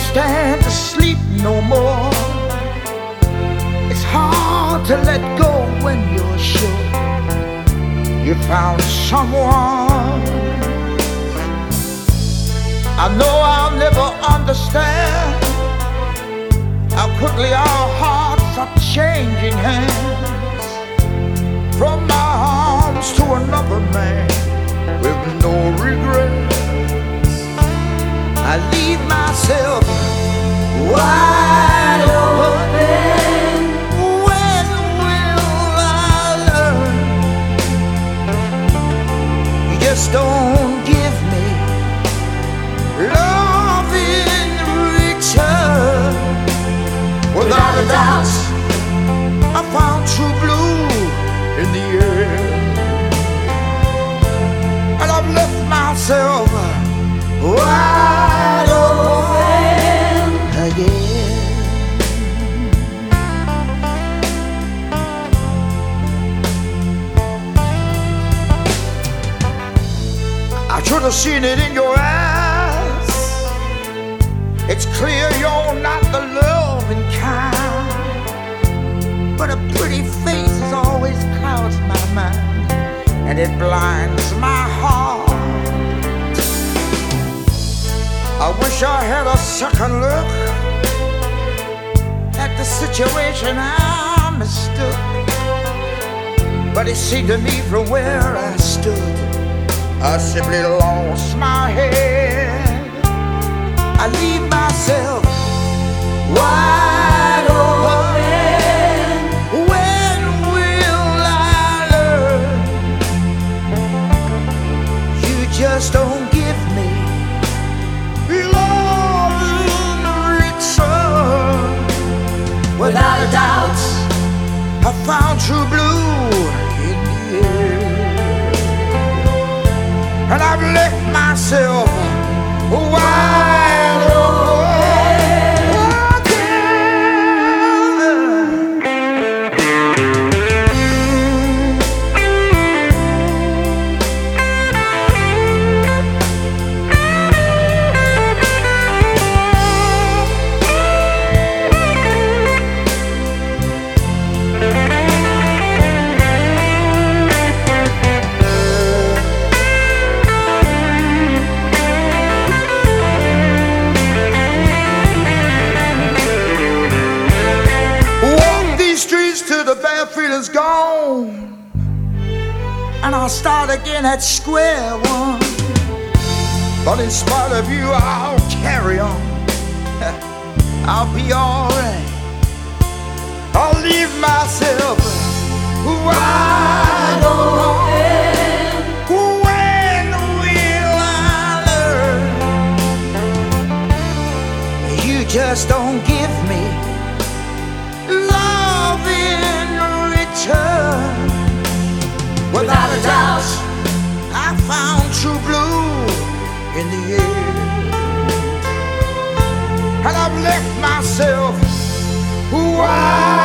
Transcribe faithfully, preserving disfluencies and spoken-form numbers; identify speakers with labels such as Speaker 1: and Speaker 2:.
Speaker 1: stand to sleep no more. It's hard to let go when you're sure you found someone. I know I'll never understand how quickly our hearts are changing hands, from my arms to another man with no regrets. I leave myself wide open. When will I learn? You just don't give me love in return. Without a doubt, I found true blue in the air, and I've left myself wide open again. I should have seen it in your eyes. It's clear you're not the loving kind, but a pretty face is always clouds my mind, and it blinds my heart. I wish I had a second look at the situation I mistook, but it seemed to me from where I stood, I simply lost my head. I leave myself wide open. When will I learn? You just don't give me love in return. Without a doubt, I found true blue in the air, and I've left myself wide open. Feeling's gone, and I'll start again at square one. But in spite of you, I'll carry on. I'll be alright. I'll leave myself wide open. When will I learn? You just don't give me love in return. Without a doubt, I found true blue in the air, and I've left myself wide